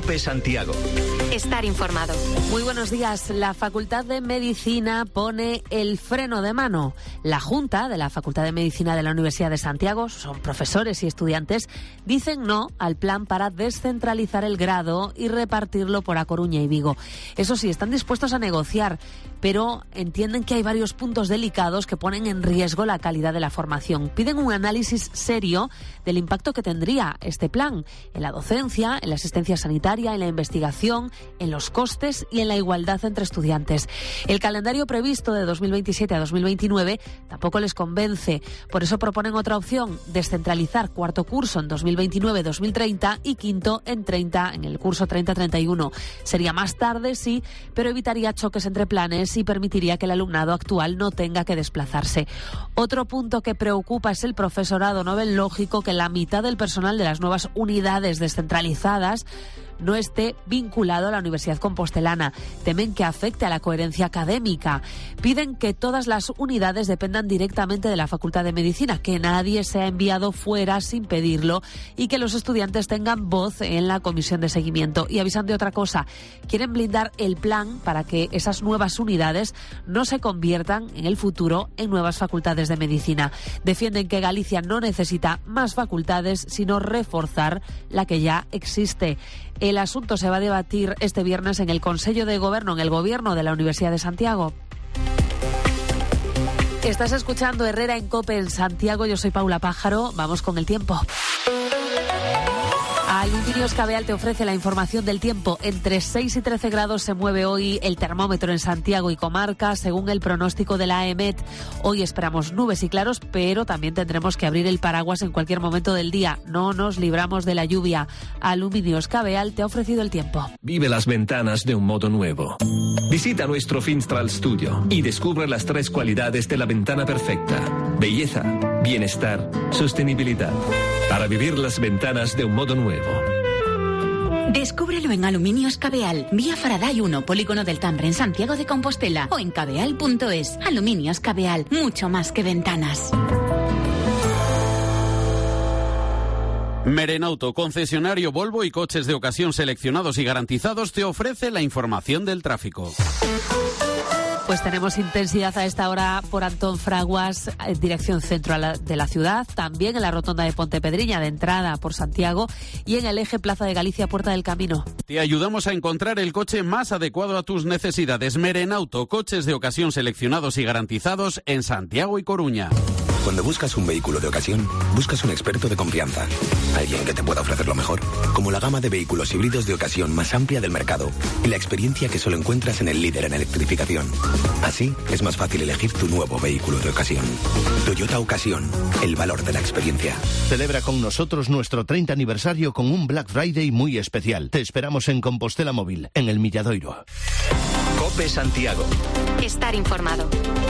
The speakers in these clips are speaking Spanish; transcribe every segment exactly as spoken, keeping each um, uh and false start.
COPE Santiago. Estar informado. Muy buenos días. La Facultad de Medicina pone el freno de mano. La Junta de la Facultad de Medicina de la Universidad de Santiago, son profesores y estudiantes, dicen no al plan para descentralizar el grado y repartirlo por A Coruña y Vigo. Eso sí, están dispuestos a negociar, pero entienden que hay varios puntos delicados que ponen en riesgo la calidad de la formación. Piden un análisis serio del impacto que tendría este plan en la docencia, en la asistencia sanitaria, en la investigación, en los costes y en la igualdad entre estudiantes. El calendario previsto de dos mil veintisiete a dos mil veintinueve tampoco les convence. Por eso proponen otra opción: descentralizar cuarto curso en dos mil veintinueve dos mil treinta y quinto en treinta en el curso treinta treinta y uno. Sería más tarde, sí, pero evitaría choques entre planes y permitiría que el alumnado actual no tenga que desplazarse. Otro punto que preocupa es el profesorado. No ven lógico que la mitad del personal de las nuevas unidades descentralizadas no esté vinculado a la Universidad Compostelana. Temen que afecte a la coherencia académica. Piden que todas las unidades dependan directamente de la Facultad de Medicina, que nadie sea enviado fuera sin pedirlo y que los estudiantes tengan voz en la comisión de seguimiento. Y avisan de otra cosa: quieren blindar el plan para que esas nuevas unidades no se conviertan en el futuro en nuevas facultades de medicina. Defienden que Galicia no necesita más facultades, sino reforzar la que ya existe. El asunto se va a debatir este viernes en el Consejo de Gobierno, en el Gobierno de la Universidad de Santiago. Estás escuchando Herrera en COPE en Santiago. Yo soy Paula Pájaro. Vamos con el tiempo. Aluminios Cabeal te ofrece la información del tiempo. Entre seis y trece grados se mueve hoy el termómetro en Santiago y comarca, según el pronóstico de la EMET. Hoy esperamos nubes y claros, pero también tendremos que abrir el paraguas en cualquier momento del día. No nos libramos de la lluvia. Aluminios Cabeal te ha ofrecido el tiempo. Vive las ventanas de un modo nuevo. Visita nuestro Finstral Studio y descubre las tres cualidades de la ventana perfecta: belleza, bienestar, sostenibilidad. Para vivir las ventanas de un modo nuevo. Descúbrelo en Aluminios Cabeal, vía Faraday uno, Polígono del Tambre, en Santiago de Compostela, o en cabeal punto es. Aluminios Cabeal, mucho más que ventanas. Merenauto, concesionario Volvo y coches de ocasión seleccionados y garantizados, te ofrece la información del tráfico. Pues tenemos intensidad a esta hora por Antón Fraguas, en dirección centro de la ciudad, también en la rotonda de Pontepedriña, de entrada por Santiago, y en el eje Plaza de Galicia, Puerta del Camino. Te ayudamos a encontrar el coche más adecuado a tus necesidades. Merenauto, coches de ocasión seleccionados y garantizados en Santiago y Coruña. Cuando buscas un vehículo de ocasión, buscas un experto de confianza. Alguien que te pueda ofrecer lo mejor, como la gama de vehículos híbridos de ocasión más amplia del mercado y la experiencia que solo encuentras en el líder en electrificación. Así es más fácil elegir tu nuevo vehículo de ocasión. Toyota Ocasión, el valor de la experiencia. Celebra con nosotros nuestro treinta aniversario con un Black Friday muy especial. Te esperamos en Compostela Móvil, en el Milladoiro. COPE Santiago. Estar informado.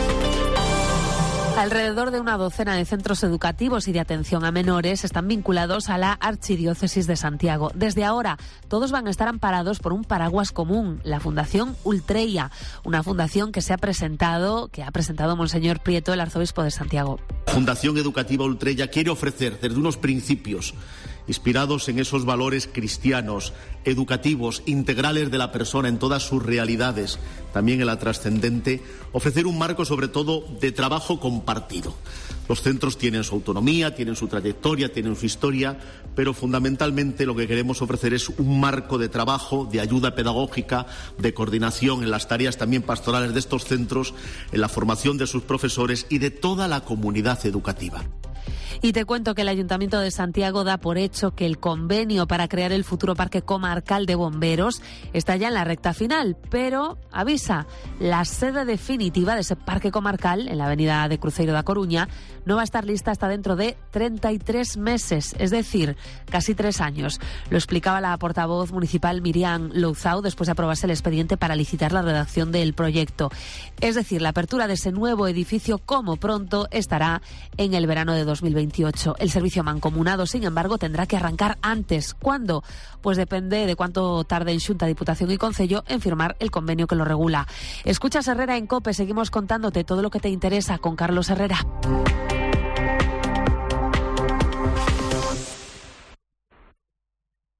Alrededor de una docena de centros educativos y de atención a menores están vinculados a la Archidiócesis de Santiago. Desde ahora, todos van a estar amparados por un paraguas común, la Fundación Ultreia, una fundación que se ha presentado, que ha presentado Monseñor Prieto, el arzobispo de Santiago. Fundación Educativa Ultreia quiere ofrecer desde unos principios inspirados en esos valores cristianos, educativos, integrales de la persona en todas sus realidades, también en la trascendente, ofrecer un marco sobre todo de trabajo compartido. Los centros tienen su autonomía, tienen su trayectoria, tienen su historia, pero fundamentalmente lo que queremos ofrecer es un marco de trabajo, de ayuda pedagógica, de coordinación en las tareas también pastorales de estos centros, en la formación de sus profesores y de toda la comunidad educativa. Y te cuento que el Ayuntamiento de Santiago da por hecho que el convenio para crear el futuro Parque Comarcal de Bomberos está ya en la recta final, pero avisa, la sede definitiva de ese Parque Comarcal en la avenida de Cruzeiro da Coruña no va a estar lista hasta dentro de treinta y tres meses, es decir, casi tres años. Lo explicaba la portavoz municipal Miriam Louzao después de aprobarse el expediente para licitar la redacción del proyecto. Es decir, la apertura de ese nuevo edificio como pronto estará en el verano de dos mil veintiocho. El servicio mancomunado, sin embargo, tendrá que arrancar antes. ¿Cuándo? Pues depende de cuánto tarde en Xunta, Diputación y Concello en firmar el convenio que lo regula. Escuchas Herrera en COPE, seguimos contándote todo lo que te interesa con Carlos Herrera.